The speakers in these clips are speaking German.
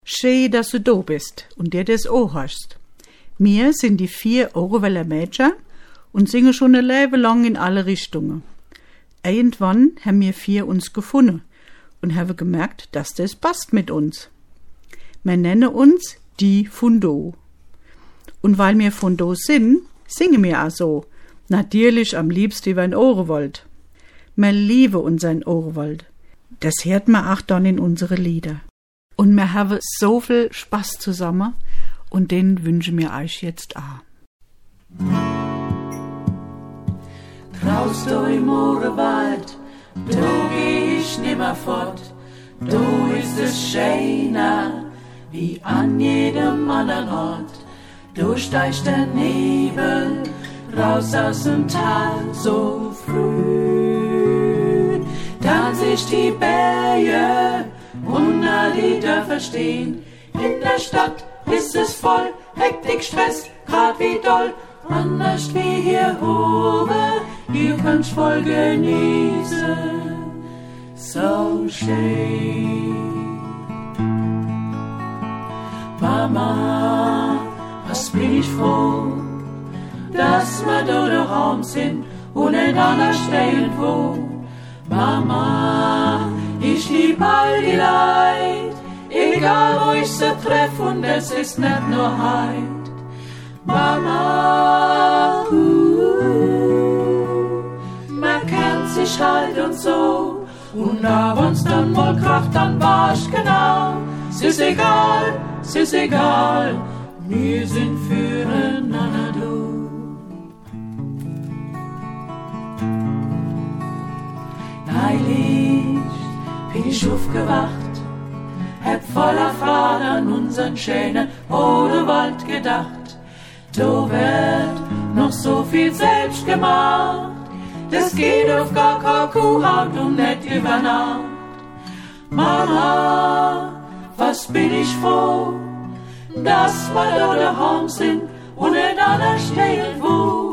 Schön, dass du da bist und dir das auch hast. Wir sind die 4 Oreweller Mädchen und singen schon ein Leben lang in alle Richtungen. Irgendwann haben wir 4 uns gefunden und haben gemerkt, dass das passt mit uns. Wir nennen uns die Fundo. Und weil wir Fundo sind, singen wir auch so. Natürlich am liebsten über ein Ohrewald. Wir lieben unseren Ohrewald. Das hört man auch dann in unsere Lieder. Und wir haben so viel Spaß zusammen und den wünschen wir euch jetzt auch. Draußen im Ohrewald, da geh ich nimmer fort. Da ist es schöner wie an jedem anderen Ort. Da steigt der Nebel raus aus dem Tal so früh. Dann seh ich die Berge unter die Dörfer stehen. In der Stadt ist es voll, Hektik, Stress, grad wie doll. Anders wie hier oben, ihr könnt's voll genießen. So schön. Mama, was bin ich froh, dass wir da daheim sind und nicht anders stehen wo. Mama, ich lieb all die Leid, egal wo ich sie treff und es ist nicht nur heut. Mama, man kennt sich halt und so, und da wenn's dann mal kracht, dann war ich genau. Es ist egal, wir sind füreinander du. Neulich bin ich aufgewacht, hab voller Freude an unseren schönen Oderwald gedacht. Da wird noch so viel selbst gemacht, das geht auf gar keine Kuhhaut und nicht über Nacht. Mama, was bin ich froh, dass wir da daheim sind und nicht anders stehen wo.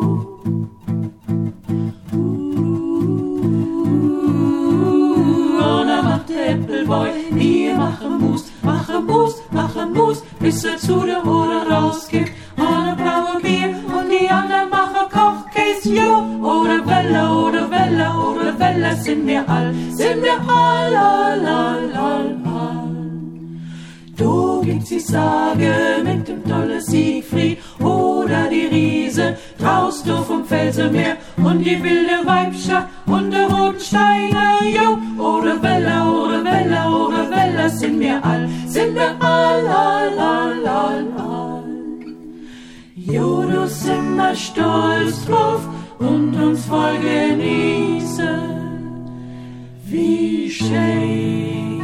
Und da macht der Äpfelboy, wir machen Mus, bis er zu der Oder rausgibt. Eine blaue Bier und die anderen machen Kochkäse, jo. Oder Welle, sind wir all. Du gibt's die Sage mit dem tolle Siegfried oder die Riese draußen du vom Felsenmeer und die wilde Weibscher und der roten Steine, jo. Oder Welle, sind wir all. Jo, du sind wir stolz drauf und uns voll genießen, wie schön.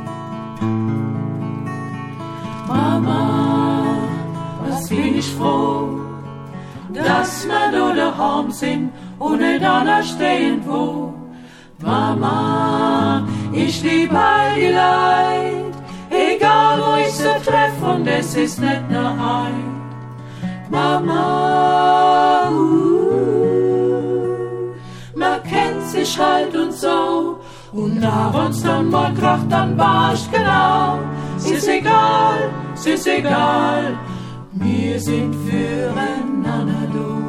Mama, was bin ich froh, dass wir da daheim sind und nicht anders stehen wo. Mama, ich lieb all die Leid, egal wo ich sie treff und es ist nicht nur heut. Mama, man kennt sich halt und so, und da wenn's dann mal kracht, dann war ich genau. Es ist egal, wir sind füreinander du.